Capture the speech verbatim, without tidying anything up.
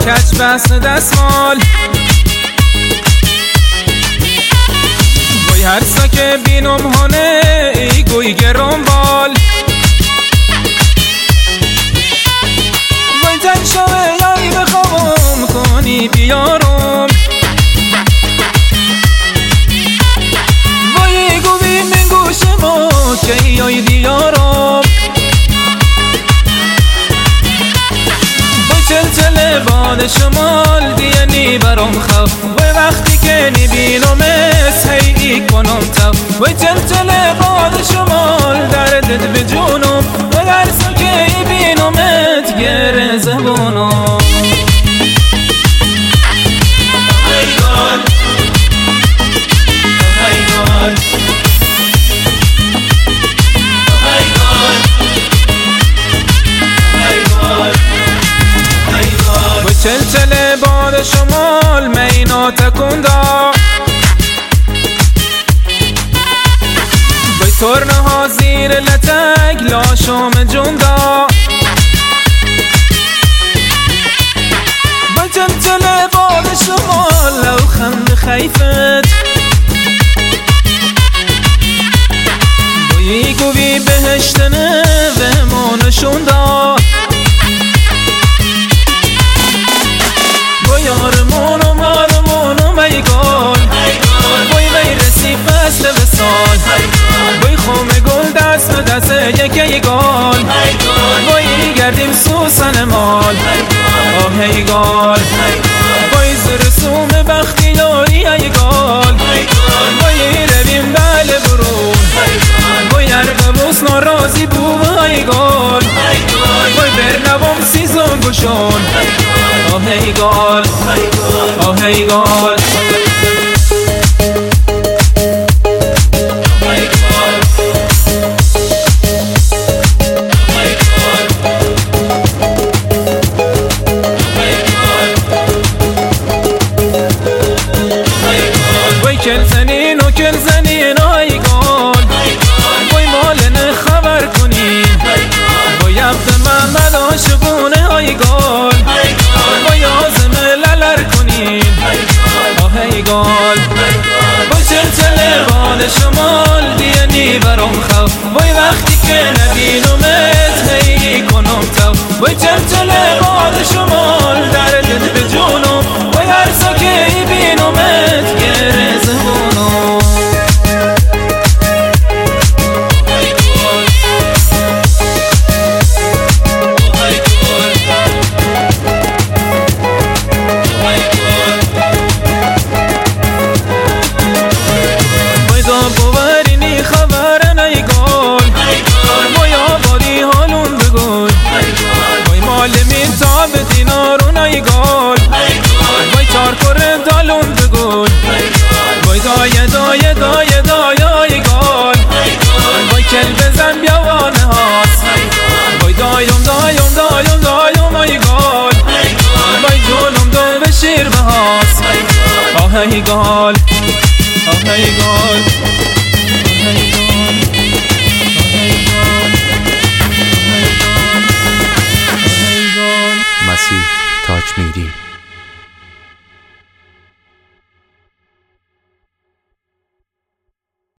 کچ بست دستمال وای هر ساکه بینم هانه ای گوی گرم بال وای تن شوه یایی بخوام کنی بیارم وای گوی من گوش ما که یای دیارم چلچل باد شمال دینی برام خواه وی وقتی که نبینمت هی کنم تو وی چلچل باد شمال دردت به جونم و هر سا که بینمت گره زبونم چلچل باد شمال مینا تکوندا وی ترنه ها زیر لتک لاشم جوندا وی چلچل باد شمال لو خند خیفت وی گوی بهشتنه و ما نشوندا یارمونم آرمونم ای گل وای وی رسی فصل وصال وای خم گل دست به دست یکی گل وای گردیم سوسن مال آه ای گل وای زرسوم بختی یاری ای گل وای رویم بله برون وای ارقبوس نارازی بو ای گل وای برنوام سیزون گشون آه ای گل آه ای گل وای کل زنین و کل زنین آی گل وای مالن خبر کنین وای عبد محمد عاشقونه آی گل وای آزم للر کنین آه ای گل وای چلچل باد شمال دینی برام خواه وای وقتی که نبینمت هی کنم تو وای چلچل باد شمال دردت به جونم وای هر سا که بینمت گره زبونم بوارینی خبرن ای گل وای آبادی حالون بگل وای معلمین تاب دینارون ای گل وای چار کره دالون بگل وای دایه دایه دایه دایه ای گل وای کل بزن بیاوانه هاست وای دایم دایم دایم دایم ای گل وای جونم دو به شیر بهاست آه ای گل آه ای گل آه ای گل